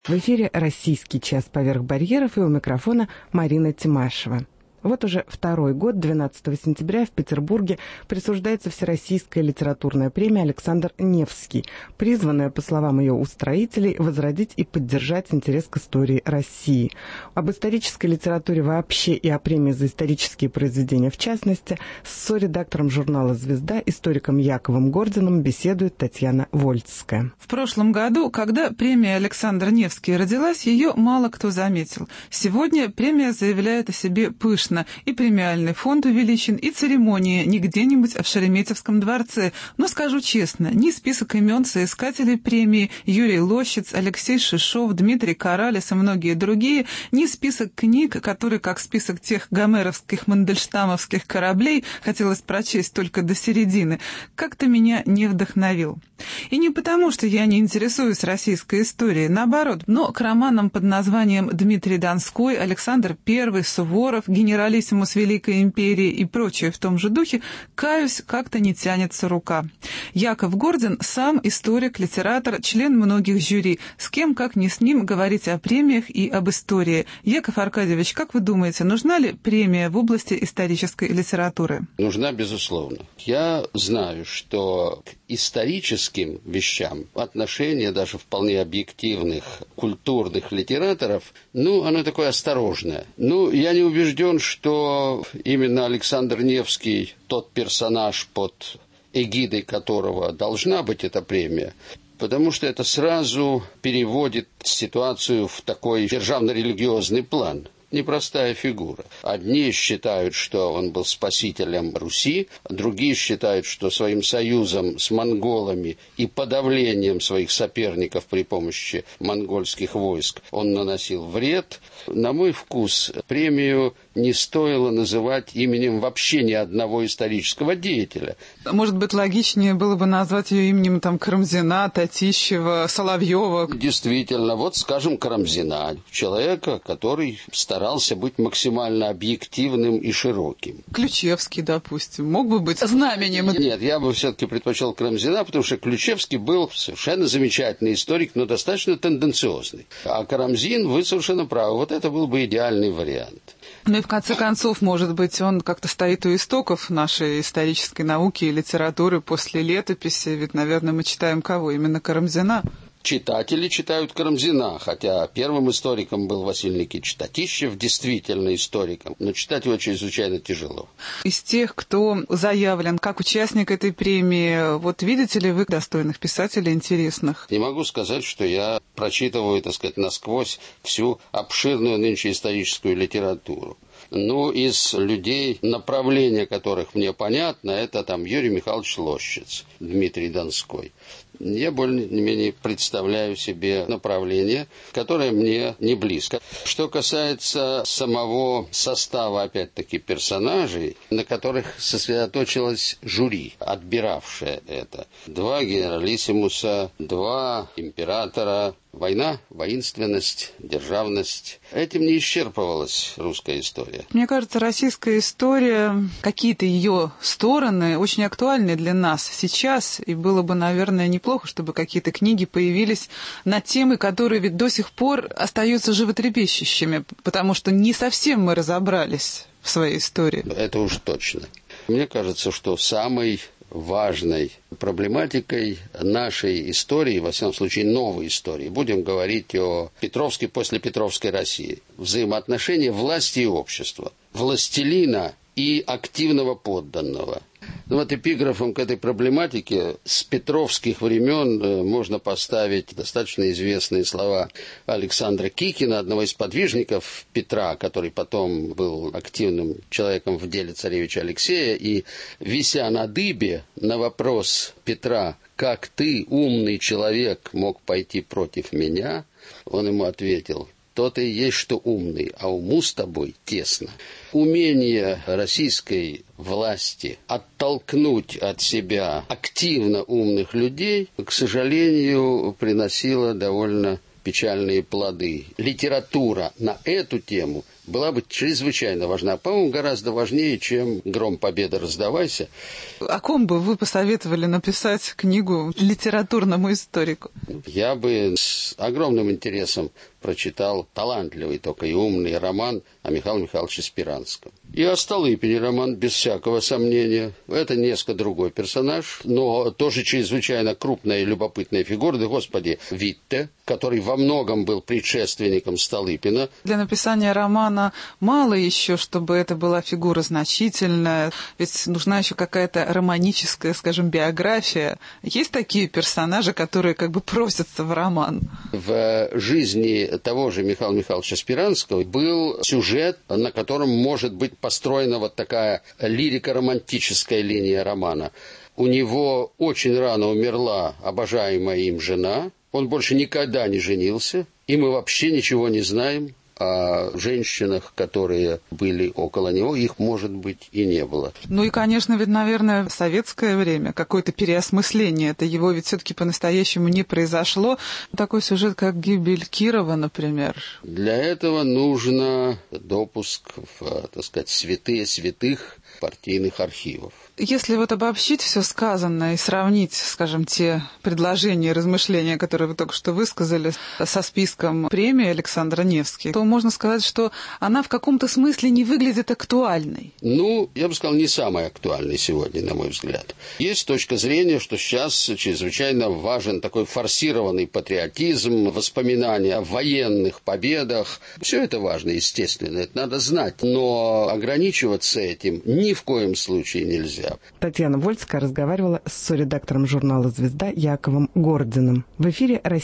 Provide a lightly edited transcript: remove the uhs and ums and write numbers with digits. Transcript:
В эфире «Российский час поверх барьеров», и у микрофона Марина Тимашева. Вот уже второй год, 12 сентября, в Петербурге присуждается Всероссийская литературная премия «Александр Невский», призванная, по словам ее устроителей, возродить и поддержать интерес к истории России. Об исторической литературе вообще и о премии за исторические произведения в частности с соредактором журнала «Звезда», историком Яковом Гординым, беседует Татьяна Вольцкая. В прошлом году, когда премия «Александр Невский» родилась, ее мало кто заметил. Сегодня премия заявляет о себе пышно. И премиальный фонд увеличен, и церемония не где-нибудь, а в Шереметьевском дворце. Но скажу честно, ни список имен соискателей премии Юрий Лощиц, Алексей Шишов, Дмитрий Коралес и многие другие, ни список книг, которые, как список тех гомеровских мандельштамовских кораблей, хотелось прочесть только до середины, как-то меня не вдохновил. И не потому, что я не интересуюсь российской историей, наоборот, но к романам под названием «Дмитрий Донской», «Александр I», «Суворов», «Генералиссимус Великой империи» и прочее в том же духе, каюсь, как-то не тянется рука. Яков Гордин сам историк, литератор, член многих жюри. С кем, как не с ним, говорить о премиях и об истории. Яков Аркадьевич, как вы думаете, нужна ли премия в области исторической литературы? Нужна, безусловно. Я знаю, что к историческим вещам отношение даже вполне объективных культурных литераторов, оно такое осторожное. Я не убежден, что именно Александр Невский тот персонаж, под эгидой которого должна быть эта премия, потому что это сразу переводит ситуацию в такой державно-религиозный план. Непростая фигура. Одни считают, что он был спасителем Руси, другие считают, что своим союзом с монголами и подавлением своих соперников при помощи монгольских войск он наносил вред. На мой вкус, премию не стоило называть именем вообще ни одного исторического деятеля. Может быть, логичнее было бы назвать ее именем Карамзина, Татищева, Соловьева. Действительно, скажем, Карамзина, человека, который старался быть максимально объективным и широким. Ключевский, допустим, мог бы быть знаменем. Нет, я бы все-таки предпочел Карамзина, потому что Ключевский был совершенно замечательный историк, но достаточно тенденциозный. А Карамзин, вы совершенно правы, это был бы идеальный вариант. И в конце концов, может быть, он как-то стоит у истоков нашей исторической науки и литературы после летописи, ведь, наверное, мы читаем кого? Именно Карамзина. Читатели читают Карамзина, хотя первым историком был Василий Никитич Татищев, действительно историком, но читать его чрезвычайно тяжело. Из тех, кто заявлен как участник этой премии, видите ли вы достойных писателей интересных? Не могу сказать, что я прочитываю, насквозь всю обширную нынче историческую литературу. Из людей, направление которых мне понятно, это Юрий Михайлович Лощиц, Дмитрий Донской. Я более-менее представляю себе направление, которое мне не близко. Что касается самого состава, опять-таки, персонажей, на которых сосредоточилось жюри, отбиравшее это. 2 генералиссимуса, 2 императора. Война, воинственность, державность. Этим не исчерпывалась русская история. Мне кажется, российская история, какие-то ее стороны очень актуальны для нас сейчас, и было бы, наверное, неплохо, чтобы какие-то книги появились на темы, которые ведь до сих пор остаются животрепещущими, потому что не совсем мы разобрались в своей истории. Это уж точно. Мне кажется, что самой важной проблематикой нашей истории, во всяком случае новой истории, будем говорить о Петровской, послепетровской России, взаимоотношения власти и общества, властелина и активного подданного. Эпиграфом к этой проблематике с петровских времен можно поставить достаточно известные слова Александра Кикина, одного из подвижников Петра, который потом был активным человеком в деле царевича Алексея, и, вися на дыбе, на вопрос Петра: «Как ты, умный человек, мог пойти против меня?», он ему ответил: «То-то и есть, что умный, а уму с тобой тесно». Умение российской власти оттолкнуть от себя активно умных людей, к сожалению, приносило довольно печальные плоды. Литература на эту тему была бы чрезвычайно важна. По-моему, гораздо важнее, чем «Гром победы, раздавайся». О ком бы вы посоветовали написать книгу литературному историку? Я бы с огромным интересом прочитал талантливый, только и умный роман о Михаиле Михайловиче Спиранском. И о Столыпине роман, без всякого сомнения. Это несколько другой персонаж, но тоже чрезвычайно крупная и любопытная фигура. Да, господи, Витте, который во многом был предшественником Столыпина. Для написания романа мало еще, чтобы это была фигура значительная, ведь нужна еще какая-то романическая, скажем, биография. Есть такие персонажи, которые как бы просятся в роман? В жизни того же Михаила Михайловича Спиранского был сюжет, на котором может быть построена вот такая лирико-романтическая линия романа. У него очень рано умерла обожаемая им жена, он больше никогда не женился, и мы вообще ничего не знаем о женщинах, которые были около него, их, может быть, и не было. Ну и, конечно, ведь, наверное, в советское время какое-то переосмысление, это его ведь все-таки по-настоящему не произошло. Такой сюжет, как гибель Кирова, например. Для этого нужно допуск в, так сказать, святые святых партийных архивов. Если вот обобщить все сказанное и сравнить, скажем, те предложения и размышления, которые вы только что высказали, со списком премии Александра Невский, то можно сказать, что она в каком-то смысле не выглядит актуальной. Ну, я бы сказал, не самой актуальной сегодня, на мой взгляд. Есть точка зрения, что сейчас чрезвычайно важен такой форсированный патриотизм, воспоминания о военных победах. Все это важно, естественно, это надо знать. Но ограничиваться этим ни в коем случае нельзя. Татьяна Вольская разговаривала с соредактором журнала «Звезда» Яковом Гординым. В эфире